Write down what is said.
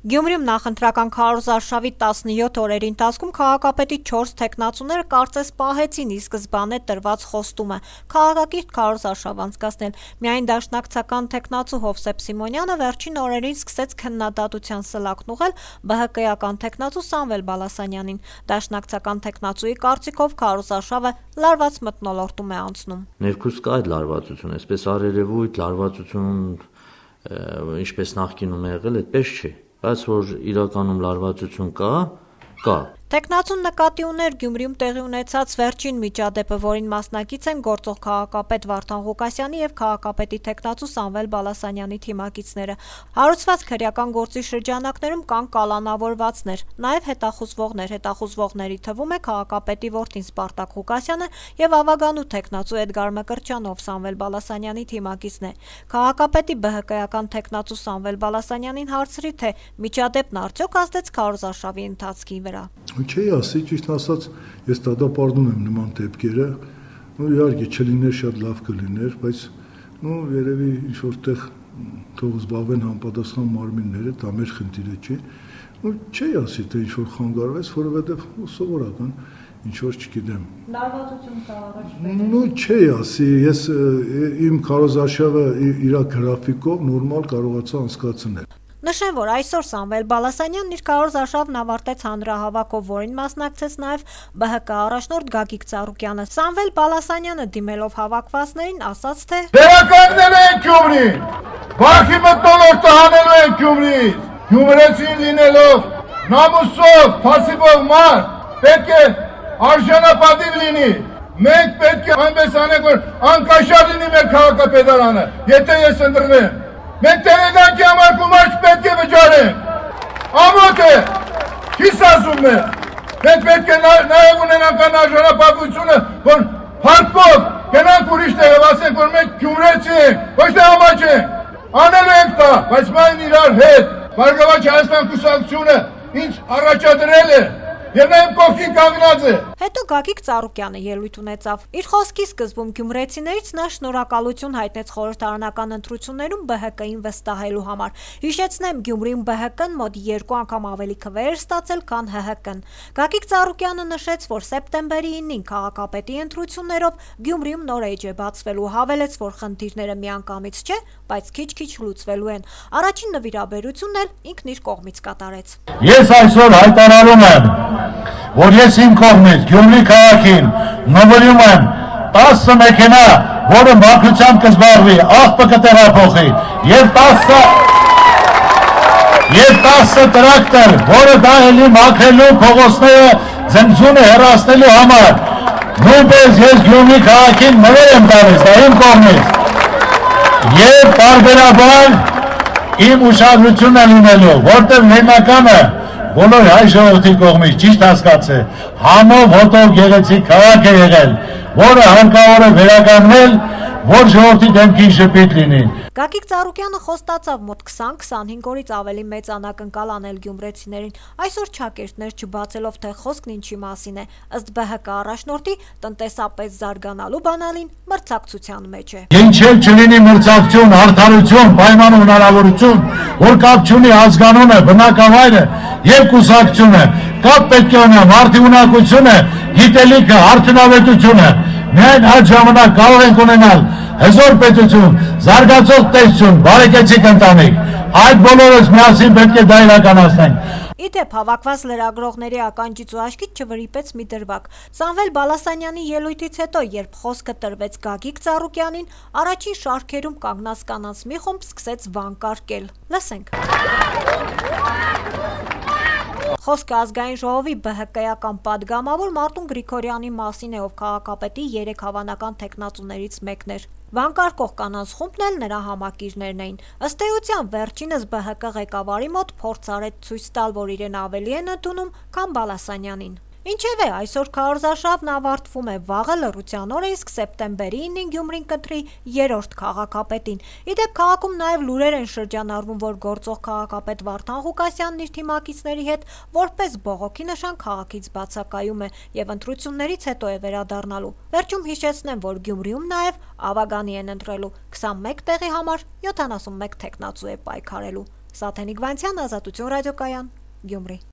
Գյումրիում նախընտրական քարոզարշավի 17 օրերի ընթացքում քաղաքապետի 4 թեկնածուները կարծես պահեցին ի սկզբանե տրված խոստումը քաղաքակիրթ քարոզարշավ անցկացնել։ Միայն դաշնակցական թեկնածու Հովսեփ Սիմոնյանը վերջին օրերին սկսեց քննադատության սլաքն ուղղել ԲՀԿ-ական թեկնածու Սամվել Բալասանյանին։ Դաշնակցական թեկնածուի կարծիքով քարոզարշավը լարված մթնոլորտում է անցնում։ Ներքուստ կա այդ լարվածություն, այսպես արերևույթ լարվածություն, ինչպես նախկինում է եղել, այդպես չի, բայց որ իրականում լարվածություն կա։ Թեկնածուն նկատի ուներ Գյումրիում տեղի ունեցած վերջին միջադեպը, որին մասնակից են գործող քաղաքապետ Վարդան Ղուկասյանի եւ քաղաքապետի թեկնածու Սամվել Բալասանյանի թիմակիցները։ Հարուցված քրեական գործի շրջանակներում կան կալանավորվածներ, նաեւ հետախուզվողների թվում է քաղաքապետի որդին Սպարտակ Ղուկասյանը եւ ավագանու թեկնածու Էդգար Մկրտչյանով Սամվել Բալասանյանի թիմակիցն է։ Քաղաքապետի ԲՀԿ-ական թեկնածու Սամվել Բալասանյանին հարցրի, թե միջադեպն արդյոք ազդեց քարոզարշավի ընթացքի վրա։ Չի ասի, ճիշտ ասած, ես դատապարտում եմ նման դեպքերը, իհարկե չլիներ շատ լավ կլիներ, բայց երևի ինչ-որտեղ թող զբաղվեն համապատասխան մարմինները, դա մեր խնդիրը չի, չի ասի, թե ինչ-որ խանգարվեց, որովհետև սովորական, ինչ-որ չգիտեմ։ Լարվածություն կա առաջ։ Չի ասի, ես իմ քարոզարշավը իր գրաֆիկով նորմալ կարողացա անցկացնել։ Նշեմ, որ այսօր Սամվել Բալասանյանն իր քարոզարշավն ավարտեց հանրահավաքով, որին մասնակցեց նաև ԲՀԿ առաջնորդ Գագիկ Ծառուկյանը։ Սամվել Բալասանյանը դիմելով հավաքվածներին ասաց, թե «Վերականգնել ենք Գյումրին, վախի մթնոլորտը հանելու ենք Գյումրից, գյումրեցին լինելով նամուսով, փասիվով մարդ, պետք է արժանապատիվ լինի, մենք պետք է այնպես անենք, որ անկաշար լինի մեր քաղաքապետարանը, եթե ես ընտրվեմ։ Մենք տեղեկանքի համար գումար չպետք է վճարենք, ամոթ է, քիս ասում է, մենք պետք է նաև ունենանք արժանապատվությունը, որ փառքով գնանք ուրիշ տեղ եւ ասենք, որ մենք գյումրեցի ենք, ոչ թե ամաչ ենք, անելու ենք դա, բայց մայն իրար հետ, Բարգավաճ Հայաստան կուսակցությունը ինչ առաջադրել է, եւ նաեւ կողքին կանգնած է»։ Հետո Գագիկ Ծառուկյանը ելույթ ունեցավ։ Իր խոսքի սկզբում գյումրեցիներից նա շնորհակալություն հայտնեց խորհրդարանական ընտրություններում ԲՀԿ-ին վստահելու համար։ Հիշեցնեմ, Գյումրիում ԲՀԿ-ն մոտ 2 անգամ ավելի քվե էր ստացել, քան ՀՀԿ-ն։ Գագիկ Ծառուկյանը նշեց, որ սեպտեմբերի 9-ին քաղաքապետի ընտրություններով Գյումրիում նոր էջ է բացվելու, հավելեց, որ խնդիրները միանգամից չէ, բայց քիչ-քիչ լուծվելու են։ Առաջին նվիրաբերությունն էլ ինքն իր կողմից կատարեց։ Ես այսօր հայտարարում եմ, որ ես իմ կողմից Գյումրի քաղաքին նվիրում եմ 10 մեքենա, որը մաքրությամբ կզբաղվի, աղբը կտեղափոխի, եւ 10 տրակտոր, որը դա էլի մաքրելու փողոցները ձնձունը հեռացնելու համար։ Նույնպես ես Գյումրի քաղաքին նվեր եմ տալիս, դա իմ կողմից։ Եվ տարբերաբար իմ ուշադրությունն է լինելու, որտեղ հիմնականը բոլոր հայ ժողովրդի կողմից ճիշտ հասկացե, համով հոտով գեղեցիկ քաղաք է եղել, որը հարկավոր է վերականգնել, որ ժողովրդի դեմքին շփիտ լինի։ Գագիկ Ծառուկյանը խոստացավ մոտ 20-25 օրից ավելի մեծ անակնկալ անել գյումրեցիներին։ Այսօր ճակերտներ չբացելով, թե խոսքն ինչի մասին է, ըստ ԲՀԿ առաջնորդի տնտեսապես զարգանալու բանալին մրցակցության մեջ է։ Ինչև չլինի մրցակցություն, արդարություն, պայման հնարավորություն, որ կապ չունի ազգանունը, բնակավայրը եւ կուսակցությունը, կապ պետք է ունենա մարդի ունակությունը, գիտելիքը, արդյունավետությունը։ Միայն այդ ժամանակ կարող ենք ունենալ հզոր պետություն, զարգացող տեսություն, բարեկեցիկ ընտանիք։ Այդ բոլորս միասին պետք է դա իրականացնենք։ Իդեպ հավաքված լրագրողների ականջից ու աչքից չվրիպեց մի դրվագ։ Սամվել Բալասանյանի ելույթից հետո, երբ խոսքը տրվեց Գագիկ Ծառուկյանին, առաջին շարքերում կանգնած կանանց մի խումբ սկսեց վանկարկել։ Լսենք։ Խոսքը ազգային ժողովի ԲՀԿ-ական պատգամավոր Մարտուն Գրիգորյանի մասին է, ով քաղաքապետի 3 հավանական թեկնածուներից մեկն էր։ Վանկարկող կանանց խումբն էլ նրա համակիրներն էին։ Ըստ էության վերջինս ԲՀԿ ղեկավարի մոտ փորձ արեց ցույց տալ, որ իրեն ավելի են ընդունում, քան Բալասանյանին։ Ինչևէ, այսօր քարոզարշավն ավարտվում է, վաղը լռության օր է, իսկ սեպտեմբերի 9-ին Գյումրին կընտրի 3-րդ քաղաքապետին։ Իդեպ քաղաքում նաև լուրեր են շրջանառվում, որ գործող քաղաքապետ Վարդան Ղուկասյանն իր թիմակիցների հետ որպես բողոքի նշան քաղաքից բացակայում է եւ ընտրություններից հետո է վերադառնալու։ Վերջում հիշեցնեմ, որ Գյումրիում նաև ավագանի են ընտրելու 21 տեղի համար 71 թեկնածու է պայքարելու։ Սաթենիկ Վանցյան, Ազատություն ռադիոկայան, Գյումրի։